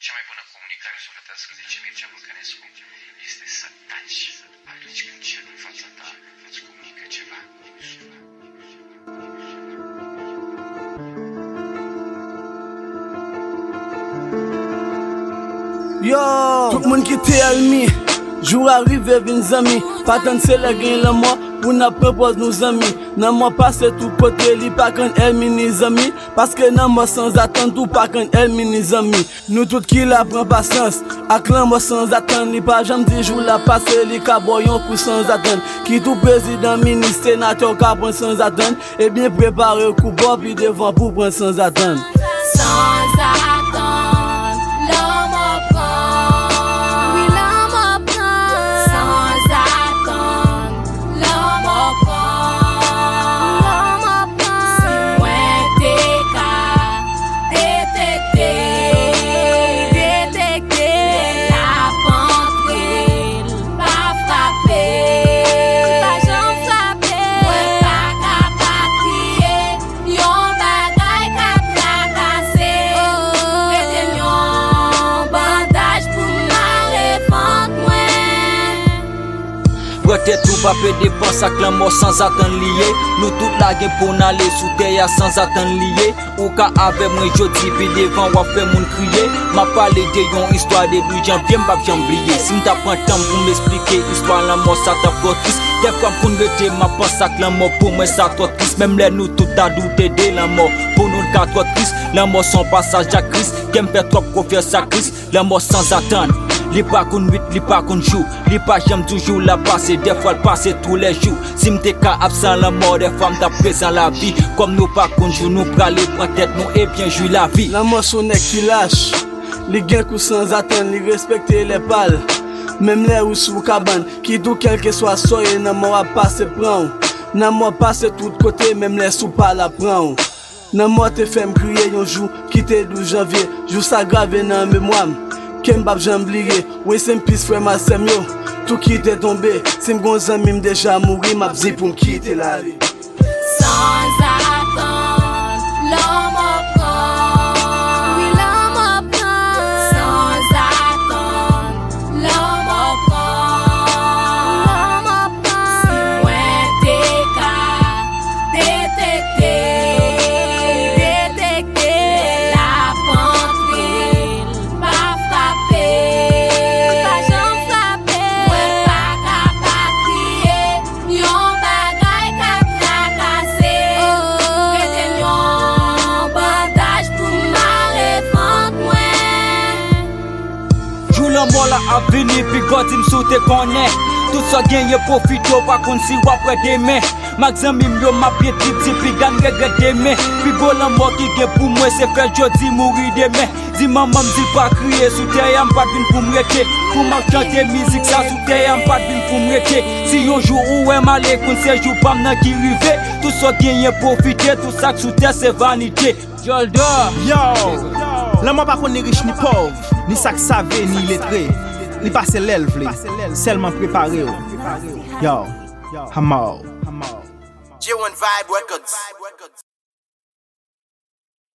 Cea mai bună comunicare sufletească, zice Mircea Vulcănescu, este să taci atunci când cel în fața ta îți comunică ceva. Yo, tout moun ki te almi, jour arrive vin zami, patan se le gen la mort, pou na propose nou zami. Nan mwa passe tout kote li pa kan elmi ni zami, paske nan mwa sans attendre tout pa kan elmi ni zami. Nou tout ki la pren patience, ak lan mwa sans attendre li pa jam di jou la passe li ka boyon kou sans attendre. Ki tout président, ministre, sénateur ka pren sans attendre, et bien préparé kou bon pi devant pou pren sans attendre. Sans attendre. Peut-être tout va payer dépenses avec la mort sans attendre lié. Nous tout la gueule pour n'aller sous terre sans attendre lié. Ou ka avec moi jodi puis devant ou fait moun crier. M'a parlé de yon histoire de lui janvier m'pa j'oublier. Si m'ta prend temps pour m'expliquer histoire la mort ça t'a trop triste. Des fois pour rete m'a pense avec la mort pour moi ça trop triste. Même les nous tout a douté de la mort. Pour nous le cas trop triste. La mort son passage à Christ. Qui me fait trop confiance à Christ. La mort sans attendre. Li pa kon nuit, li pa kon jour. Li pa j'aime toujours la passer. Des fois le passer tous les jours. Si m'te ka absent la mort, des fois m'ta présent la vie. Comme nous pas kon jour, nous praler prend tête nous et bien jouer la vie. La mort son qui lâche. Li gen kou sans attendre, li respecte les pales. Même les ou sous cabane. Qui tout quel que soit soye, nan mort a passe prend. Nan mort passe tout côté, même les sous pas la prend. Nan mort te fait m'crier yon jour, qui te 12 janvier. Jour ça gravé nan mémoire. Kem bab jambliye, ouais c'est m'pis frère ma sem yo. Tout qui t'est tombé, c'est m'gon zami m'deja mouri, m'a bzi pou m'quitter la vie. Sans attendre, l'homme prend. Oui, l'homme prend. Sans attendre, l'homme prend. L'homme prend. Si moins t'es qu'à détecter la pentrille, pas frapper, pas j'en frapper. Ouais, pas crier, yon bagay ka tracasser. Prete yon bandage pour marrer fante moi. Jou la mort la a vini puis God il m'sou te connaît. Tout ça gagne profite pas kon si ou après demain. Maxam yo m'a pied petit puis gagne regret demain. Puis go la mort qui gen pour moi c'est faire jodi mourir demain. Dis maman m'dit pas crier sous terre y'a pas vinn pour m'rete. Pour m'a chanter musique ça sous terre y'a pas vinn pour m'rete. Si yon jour ou est malé kon c'est jour pas m'nan qui rive. Tout ça gagne profiter tout ça sous terre c'est vanité. Joldo Yo, la mort pas qu'on ni riche ni pauvre, ni ça que savait ni lettré. Li passe l'elve, seulement préparé. Yo, I'm out. J1 Vibe Records.